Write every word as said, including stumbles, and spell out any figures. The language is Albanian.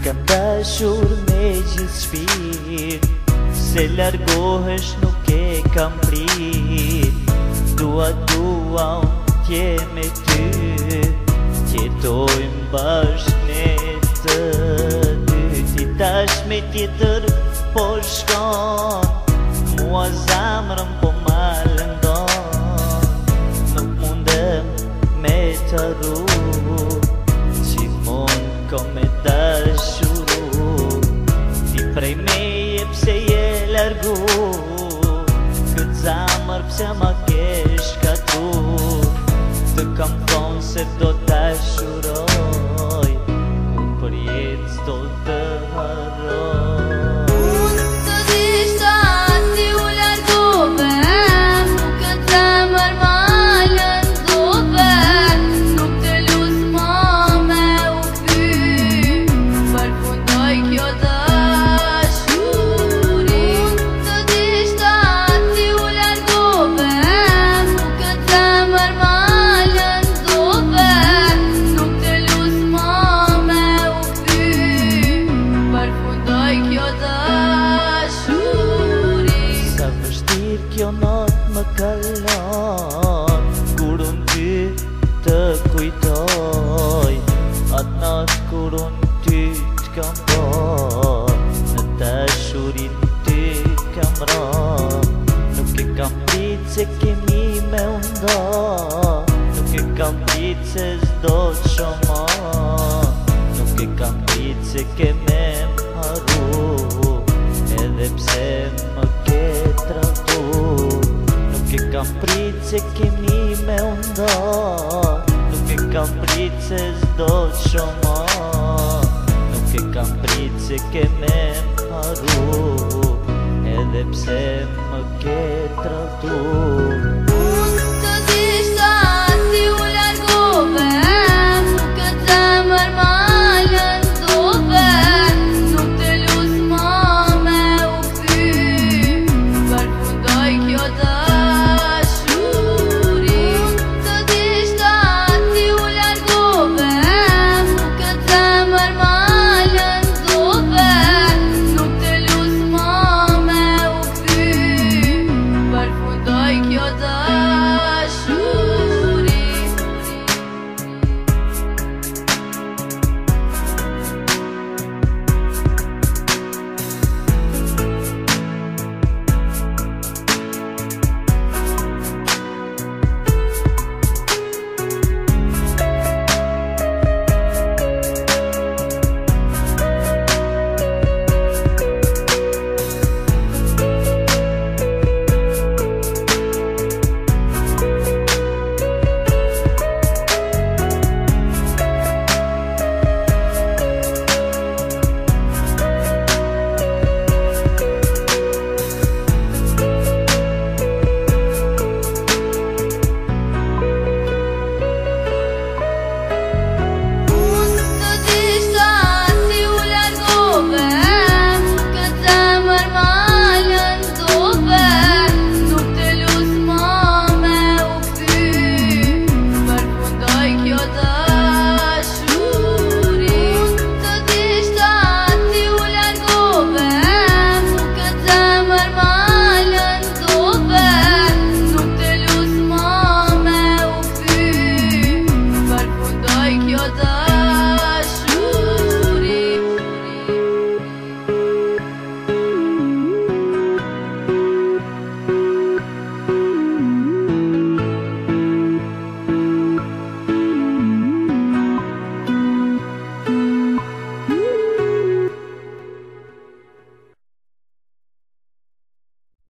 kam dashur me gjithë shpirt, se largohesh nuk e kam prit. Dua, dua unë tje me ty, tjetojmë bashkë ne të dy. Ti tash me tjetër po shkon, mua zamrën po ma lëndon. Nuk mundem me të ru, gjithmon ko me dashuru. Ti prej meje pse je largu, këtë zamër pse ma ke shkatru. Të kam thonë se do dashuroj, ku për jetë s'do të harroj. Unë të dishta ti u largove, nuk këtë zemër ma lëndove. Nuk të lusë ma me u kthy, përfundoj kjo dashuri. Unë të dishta ti u largove, nuk këtë zemër ma lëndove. Nuk të lusë ma me u kthy, përfundoj kjo dashuri. Sa vështirë kjo natë më kalon, kur unë ty të kujtoj. Atë natë kur unë ty t'kam po, në dashurin ty kam ra. Nuk e kam prit se kemi me undo, nuk e kam prit se s'do t'shoma. Nuk e kam prit se ke me m'haru, edhe pse më ke trahtu. Nuk e kam prit se kemi me undo, nuk e kam prit se s'do t'shoma. Nuk e kam prit se ke me m'haru, edhe pse më ke trahtu.